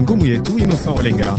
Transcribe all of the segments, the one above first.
ngumu yetu Innocent Olenga.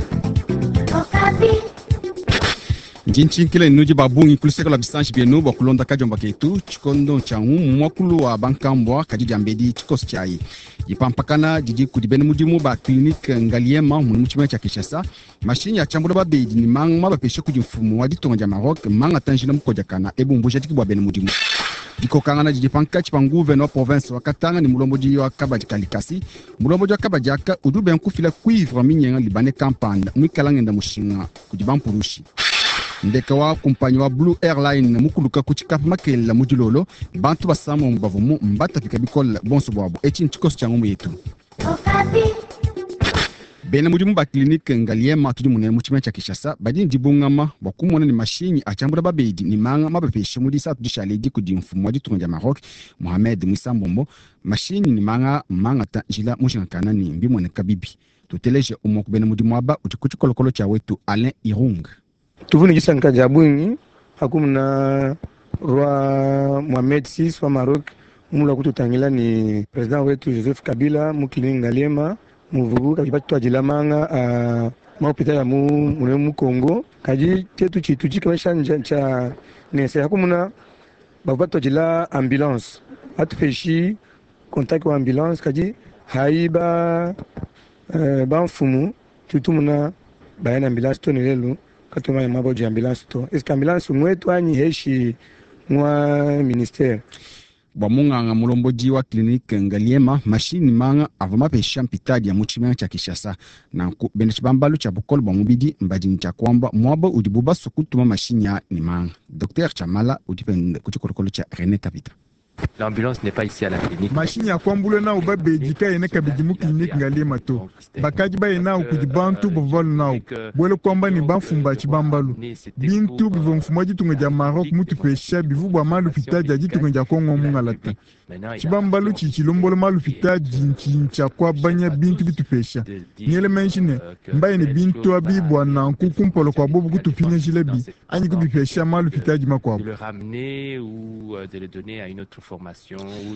Njinchi kile nuji babungi kuliseka la bisanchi bienu bakulonda kajomba ketu chikondo changu mwakulu wa bankambwa kajija mbedi chikos chai ipampakana jiji kudibene mudimu ba clinique ngaliema muchima cha Kinshasa mashini ya chambula babedi ni manga bapeshe kujimfumu wa ditonga Maroc manga tanjina mkojakana ebu mbusha tikibwa bene mudimu dikokanga jiji pankachi panguve no province wa Katanga ni mulomboji wa Kabaji Kalikasi mulomboji wa Kabajaka udube nkufila cuivre minyenga libane kampanda mwikalangenda mushinga kudibampurushi ndeka wa kumpanyi wa Blue Airline mukuluka kuchikapu makela mujilolo bantu basamo mbavumu mbata fika bikola bonso bwabo echi nchikoso changumu yetu bena mudimu ba clinique ngaliema tudi munene muchima cha Kinshasa badi ndibungama bakumona ni mashini achambura babedi ni manga mabapeshe mudisa tudishaledi kudi mfumu wa ditonga Maroc Mohamed Mwisambombo mashini ni manga ta jila mushinkana ni mbimone kabibi tuteleje umoku bena mudimu aba utikuchikolokolo cha wetu Alain Irung tuvuni jisanka jabuni hakumna roi Mohamed VI wa Maroc mula kututangila ni president wetu Joseph Kabila mukili ngaliema muvugu kabipatu ajilamanga mahopitali ya mu Kongo kaji tetu chitu kabisha cha nese hakumna babatu ajila ambulance atufeshi contact wa ambulance kaji haiba banfumu tutumuna bayana ambulance tonelelo katuma mabo ya ambulance to eska ambulance mwetu anyi heshi mwa ministère bamunganga mulomboji wa clinique ngaliema mashini manga avama pesha mpitadi ya muchima cha Kinshasa na bene chibambalu cha bukolo bamubidi mbajini cha kwamba mwabo udibuba sokutuma mashini ya ni manga Dr Chamala udipende kuchikolokolo cha René Kapita. L'ambulance n'est pas ici à la clinique. Machine ya kwambule na ubabe jika ene kabidi mu clinique ngaliema to bakaji ba ena ukujibantu bovalo na bwele kwamba ni bafumba chibambalu bintu bivomfuma jitunga ja Maroc mutu pesha bivubwa malu fitaji jitunga ja Kongo mungalata chibambalu chichilombolo malu fitaji nchincha kwa banya bintu bitu pesha niele menshine mbaye ni bintu abibwa na nkukumpolo kwa bobu kutupinye jilebi anyi kubipesha malu fitaji makwabo le ramener ou de le donner à une autre formation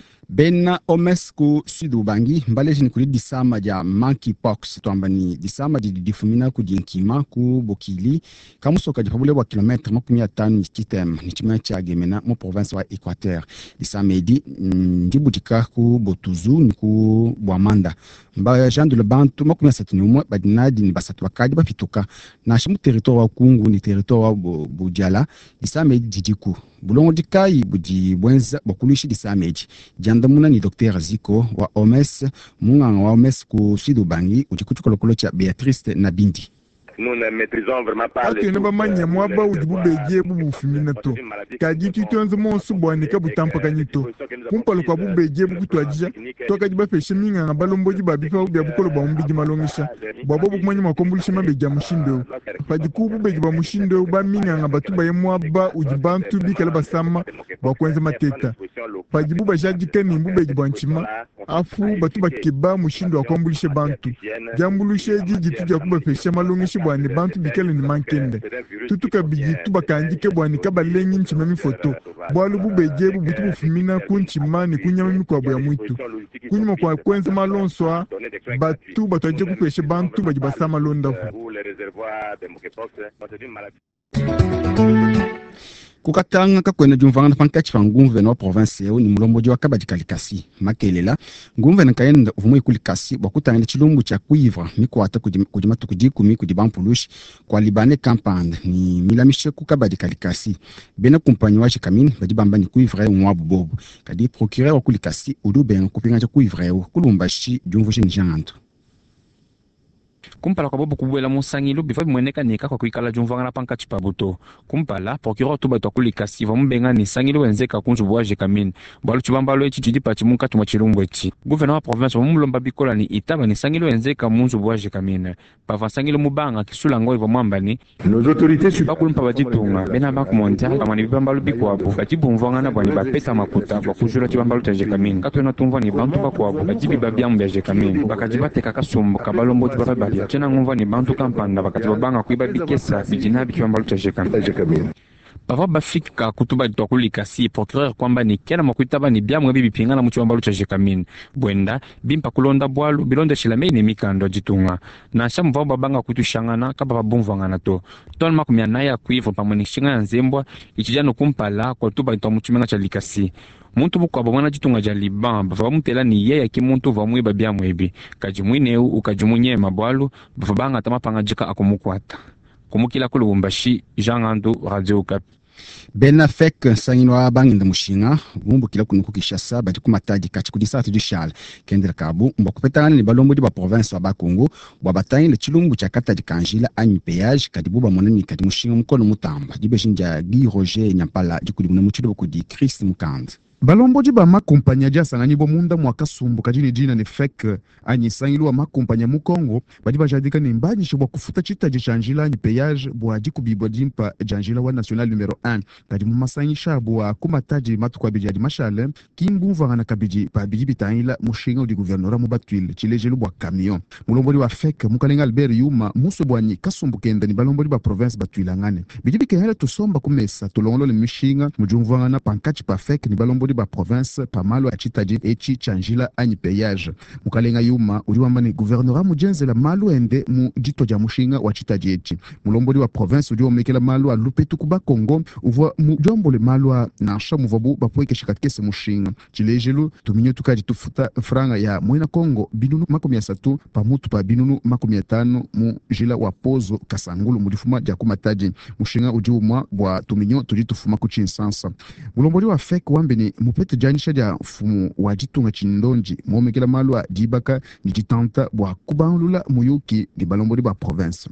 Bena omesku Sudubangi mbaleji ni kuli disama ja monkeypox tuambani disama di difumina kujinkima ku bokili kamusoka jifabule wa kilometre makumi atano nichitem nichima cha gemena mo province wa Equateur disama edi ndibudika ku Botuzu ni ku Bwamanda mba jandu le bantu makumi asatu ni umwe badinadi ni basatu wakadi bafituka na shimu territoire wa Kungu ni territoire wa Bujala disama edi jidiku bulongo dikai budi bwenza bakulushi disameji jandamuna ni Dr Ziko wa OMS munganga wa OMS ku Sudubangi uchikuchukolokolo cha Beatrice Nabindi. Nous ne maîtrisons vraiment pas les choses. Manya mwaba udibubeje bubufimina to kaji tuanze monsu bwani kabutampa kanyito kumpalo kwa bubeje bukutwajija toka jiba peshiminga ngabalomboji babifa ubya bukolo ba umbiji malongisha bwabo bukumanya makombulisha mabeja mushindo pajikubu beje ba mushindo ba minga ngabatuba yemwaba ujibantu bikala basama bakwenza mateka pajibu bajajika ni mbubeje bwanchima afu batuba kiba mushindo akombulisha bantu jambulishe jiji tuja kuba pesha malongisha bwani bantu bikele ni mankende tutuka biji tubakanjike bwani kabalenyi nchimami foto bwalu bubeje bubutu bufimina kunchimani kunyama mikwabo ya mwitu kunyuma kwa kwenza malonswa batu bataje kupeshe bantu bajibasa malondafu kukatanga kakwena jumvanga pankachi pangumve no province yao ni mulomboji wa Kabaji Kalikasi makelela ngumve nkaenda uvumwe kulikasi bakutanga chilumbu cha cuivre mikwata kujimatu kujikumi kujibampulushi kwa libane kampanda ni milamishe ku Kabaji Kalikasi bena kumpanyi wa chikamini bajibamba ni cuivre mwabu bobu kadi procureur wa kulikasi udube kupinga cha cuivre kulumbashi jumvushi njanto kumpala kwa bobo kubwela musangilo bifa bimweneka nika kwa kuikala jumvanga na pankachi pabuto kumpala procureur tuba to kulikasi va mbenga ni sangilo wenzeka kunzu bwaje kamini bwalu chibambalo echi chidi chimunka tuma chilumbu echi gouverneur wa province mumulomba bikola ni itaba ni sangilo wenzeka munzu bwaje kamini pava sangilo mubanga kisula ngoi va mwambani nos autorités bakulumpa bajitunga bena bakumonja kama ni bibambalo bikwabo bajibumvanga na bwani bapesa makuta bakujula chibambalo taje kamini katwena tumva ni bantu bakwabo bajibi babyamu byaje kamini bakajibateka kasumbu kabalombo tibaba chena ngumva ni bantu kampanda bakati babanga kuiba bikesa bijina bikiwambalo taje kamini bava bafika kutuba twakulika si procureur kwamba ni kena makuitaba ni bya mwebi bipingana mu chibambalu cha Jekamine bwenda bimpa kulonda bwalu bilonda shilame ni mikando jitunga na shamu vao babanga kutushangana kaba babumvangana to ton makumya naye kuivo pamwe shinga nzembwa ichijano kumpala kwa tuba twamuchimenga cha likasi muntu bukwabo mwana jitunga ja Liban bava mutela ni yeye kimuntu vamwe babya mwebi kajimwineu ukajimunye mabwalu bavanga tamapanga jika akumukwata kumukila kulubumbashi Jean Andu Radio Okapi. Benafek sangino abanginda mushinga bumbukila kunuku Kishasa bati kumatadi kati kudisatu jishal kendera kabu mbakupetana ni balombo di ba province ba Kongo bwabatanye le chilumbu cha kata di Kanjila anyi péage kadibuba monani kadi mushinga mukono mutamba dibeshinja Guy Roger Nyampala dikudi munamuchido kudi Christ Mukand. balomboji ba makompanya dia sangani bo munda mwaka sumbu kajini jina ne fek anyi sangilu wa makompanya mu Kongo badi bajadika ni mbaji shobwa kufuta chita jishanjila ni payage bwa diku bibwa dimpa janjila wa national numero 1 kadi mu masanyisha bwa kumataji matukwa bijadi mashale kimbumva na kabiji pa biji bitangila mushinga di gouvernorat mu batwile chilejelu bwa camion mulomboli wa fek mukalenga Albert Yuma muso bwanyi kasumbu kenda ni balomboli ba province batwila ngane biji bikehela tusomba kumesa tulongolo le mishinga mujumva na pankachi pa fek ni balomboli ba province pamalo achitaji echi chanjila anyi payage mukalenga Yuma uliwamba ni gouvernorat mujenze la malu ende mu jito ja mushinga wa chitaji echi mulomboli wa province uliwamekela malu a lupetu kuba Kongo uva mujombo le malu a nasha muvabu bapoike shikakese mushinga chilejelu tuminyo tukaji tufuta franga ya mwena Kongo binunu makomi ya satu pamutu pa binunu makomi ya tano mu jila wa pozo kasangulu mulifuma ja kumataji mushinga ujiumwa bwa tuminyo tujitufuma kuchinsansa mulomboli wa fek wambe ni mupete janisha ja fumu wajitunga chindonji momekela malu a dibaka ni jitanta bwa kubanlula muyuki di balomboli ba province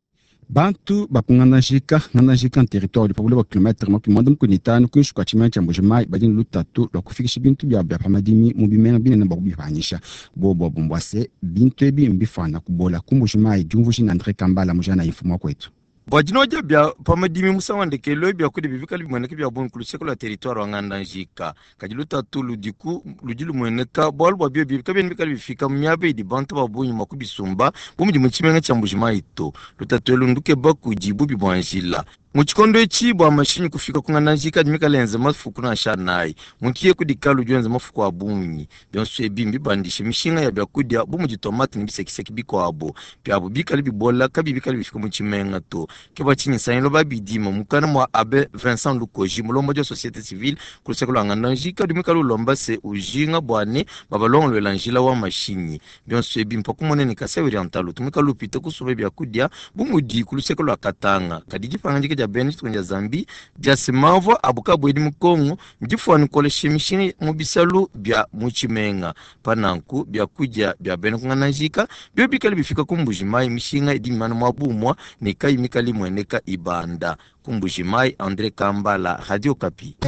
bantu bakunganajika nganajika en territoire pabule ba kilometre mapi mondam kunitano kunshuka chimancha mbujimai badini lutatu lwa kufikisha bintu bya pamadimi mubimenga bine na bakubifanyisha bobo bombwase bintu ebi mbifana kubola kumbujimai jumvushi na Andre Kambala mujana infuma kwetu bwajinoja bya pamadimi musawandeke lo bya kudi bivika libweneke bya bon kuluseko la territoire wangandanjika kajiluta tulu diku lujilu mweneka bol bwa byo bivika bya bifika mnyabe di bantu babunyi makubisumba bumudi muchimenga chambujima ito lutatwelu nduke baku jibu bibwanjila muchikondo echi bwa mashini kufika kungananjika dimika lenze mafuku na shanai munkiye kudikalu jwenze mafuku abunyi byonso ebimbi bandishe mishinga ya byakudia bumuji tomate nibisekiseki biko abo byabo bikali bibola kabibikali bifika muchimenga to keba chinyi sayilo babidima mukana mwa abe Vincent Lukoji mulombo jo société civile kuluseko lwangananjika dimika lulomba se ujinga bwane babalongo lwelanjila wa mashini byonso ebimpa kumonene kase orientalo tumika lupita kusobe byakudia bumudi kuluseko lwa Katanga kadiji panganjika beni tukunja Zambi bya semavo abuka bwedi mukongo mjifwani koleshe mishini mubisalu bya muchimenga pananku bya kujya bya beni kunganajika byo bikali bifika kumbujimai mishinga idimana mwabumwa nekai mikali mweneka ibanda kumbujimai Andre Kambala Radio Okapi.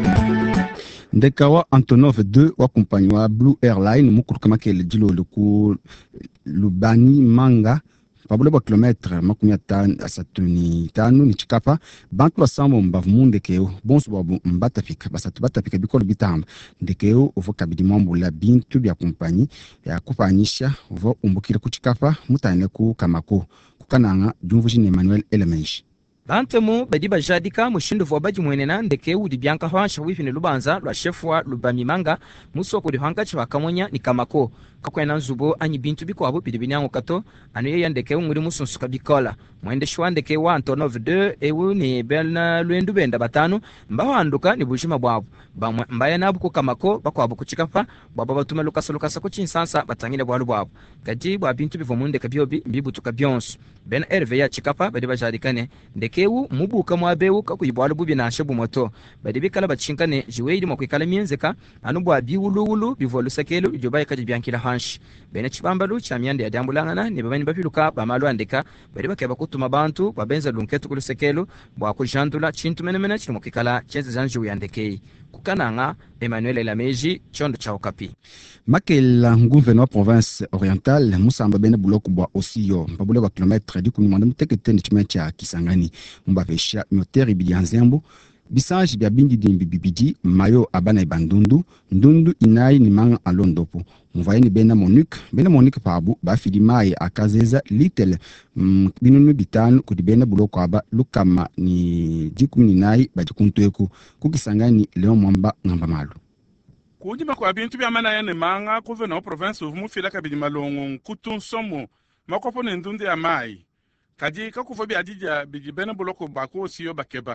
Ndekawa Antonov 2 wa kompani wa Blue Airline mukuruka makele jilo luku lubani manga pabule ba kilometre makumi asatuni tanu ni chikapa bantu basamo mbavu mundekeo bonso babu mbatafika basatu batafika bikolo bitamba ndekeo ovo kabidi mambo la bintu bya kompani ya kupanyisha ovo umbukira ku chikapa mutane ku kamako kukananga jumvushi ni Emmanuel Elemenshi bantemu badi bajadika mushindu vo badi mwenena ndeke udi byanka hwansha wifine lubanza lwa chefwa lubamimanga musoko di hanka chwa kamonya ni kamako kakwena nzubo anyi bintu biko abo bidi binyango kato anu ye ndeke muri musunsuka bikola mwende shwa ndeke wa Antonov 2 ewu ni belna lwendu benda batanu mbawanduka ni bujima bwabo mbaya nabu ku kamako bako abo kuchikafa baba batuma lukasa ku chinsansa batangile bwalu bwabo kadi bwa bintu bivo munde kabyobi mbibutuka byonso ben RV ya chikapa badi bajadikane ndekewu mubuka mwabewu kakuyibwalu bubi na shebu moto badi bikala bachinkane jiweili mwakwikala mienzeka anu bwa biwuluwulu bivolu sekelu ijobaye kadi byankila hanshi bene chibambalu cha myande ya diambulangana ni babani bapiluka bamalu andeka badi bakeba kutuma bantu babenza lunketu kulusekelu bwa kujandula chintu menemene chili mwakikala chenze zanju yandekei kukananga Emmanuel Elameji chondo cha Okapi makela gouvernement province orientale musamba bene buloko bwa osiyo pabule ba kilometre di kunimanda mutekete ni chimecha Kisangani mbafesha moteri bidianzembo bisanji bia bindi dimbi bibidi mayo abana ibandundu ndundu inai ni manga alondopo mvaye ni bena Monique pabu bafidi mai akazeza litel binunu bitanu kudi bena buloko aba lukama ni jikumi nai bajikuntueku kukisangani leo mwamba ngamba malu kujima kwa bintu bya mana yene manga kuve na province uvumu fila kabidi malongo kutunsomo makopo ne ndunde ya mai kadi kakufa bi adija biji bena buloko bako siyo bakeba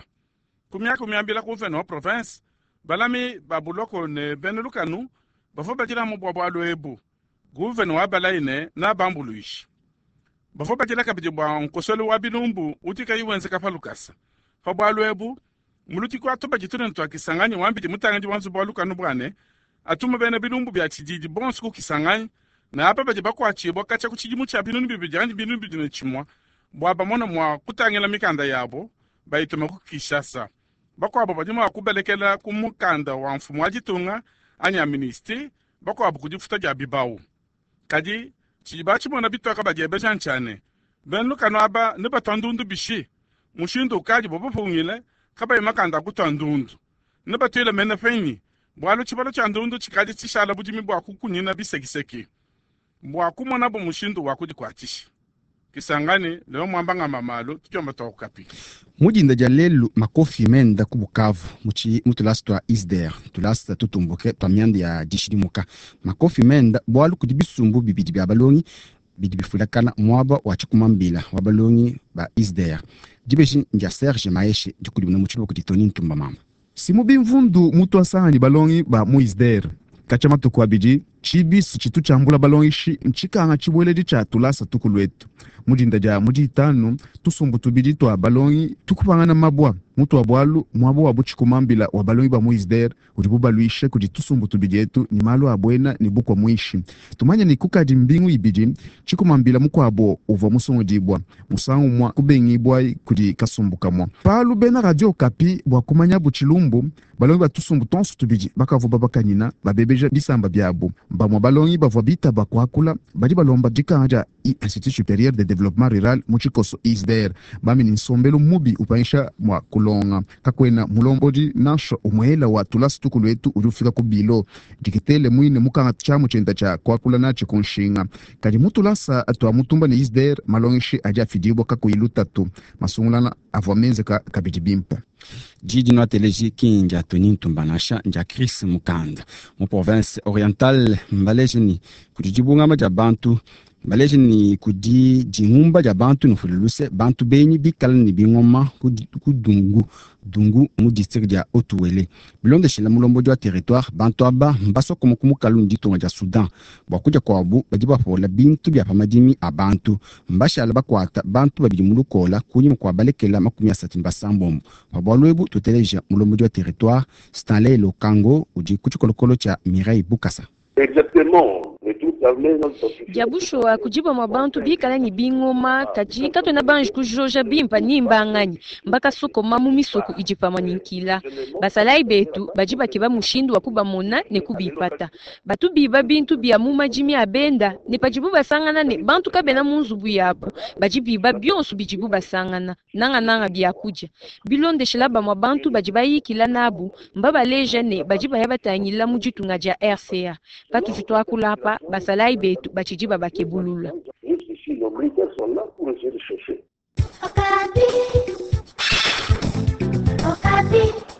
kumya bila kuve na province balami babuloko ne benelukanu bafo bajira mu bwabo aloebu guveno wabalaine na bambuluishi bafo bajira kabidi bwa nkosolo wabilumbu utika yiwenze kapalukasa fa bwa aloebu muluti kwa toba jitune ntwa kisangani wambidi mutangaji wanzu bwa lukanu bwane atuma bene bilumbu bya kijiji bonsu ku kisangani na apa baje bakwa chibo kacha ku chijimu cha binunu bibijandi binunu bidine chimwa bwa bamona mwa kutangela mikanda yabo bayituma ku Kishasa bakwa abo bajima kubelekela ku mukanda wa mfumu wajitunga anya ministry bakwa abo kujifuta ja bibawu kadi chibachi mona bitwaka baje bejanchane ben lukano aba ne batandundu bishi mushindo kaji bobo pungile kaba makanda kutandundu ne batwele mena feni bwalo chibalo cha ndundu chikadi chishala bujimi bwa kukunyina bisekiseki bwa kumona bo mushindo wakudi kwatishi kisangani leo mwambanga mamalo tukiomba tokapi mujinda jalelu makofi menda ku Bukavu mutulasta isder tulasta tutumbuke pamyanda ya dishirimuka makofi menda bwalu kudi bisumbu bibidi bya balongi bidi bifulakana mwaba wa chikumambila wa balongi ba isder dibeshi nja Serge Maeshe dikudi na muchilo kudi Tony Ntumba mama simu bimvundu mutu asani balongi ba muisder kachama tukwabiji chibisi chitu chambula balongi shi nchikanga chibweledi cha tulasa tukulwetu mujinda ja mujitanu tusumbu tubidi twa balongi tukupangana mabwa mutu abwalu mwabo wabuchikumambila wa balongi ba muisder udibuba luishe kudi tusumbu tubidi yetu ni malu abwena ni bukwa muishi tumanya ni kukadi mbingu ibidi chikumambila mukwabo uva musongo dibwa musangu mwa kubengibwa kudi kasumbuka mwa palu bena Radio Kapi bwa kumanya buchilumbu balongi ba tusumbu tonsu tubidi bakavuba bakanina babebeja bisamba byabo bamwa balongi bavwa bita bakwakula badi balomba dikanja Institut Supérieur de Développement Rural muchikoso isder bami ninsombelo mubi upaisha mwa kulonga kakwena mulombodi nasho umwela wa tulasi tukulwetu urufika kubilo dikitele mwine mukanga chamu chenda cha kwakula nachi konshinga kadi mutulasa atwa mutumba ni isder malongishi aja fidibo kakuiluta tu masungulana avwamenze kabidibimpa jiji no teleji kinja Tony Ntumba nasha nja Chris Mukanda mu province orientale mbalejini kujibunga maja bantu Maleji ni kudi jingumba ja bantu nufululuse bantu beni bikala ni bingoma dungu mu district ya Otuwele bilonde shila mulombo jwa territoire bantu aba mbaso komukumu kalundi tonga ja Sudan bakuja kwa abu bajiba pola bintu bya pamadimi abantu mbashala bakwata bantu babili mulukola kunyi kwa balekela makumi asatu mbasambombo babalwebu tuteleja mulombo jwa territoire Stanley Lokango uji kuchikolokolo cha Mirai Bukasa exactement Jabusho wa kujiba mabantu bikala ni bingoma kaji kato na banji kujoja bimpa nimba ngani mbaka soko mamu misoko ijipama ninkila basalai betu bajiba kiba mushindu wa kuba mona ne kubipata batu biba bintu bia muma jimi abenda ne pajibu basangana ne bantu kabena munzubu yapo bajibiba byonsu bijibu basangana nanga bia kuja bilonde shilaba mabantu bajiba yikila nabu mbaba leje ne bajiba yabatangila mujitunga ja RCA patu jutwa kulapa basalai betu bachijiba bakebulula Okapi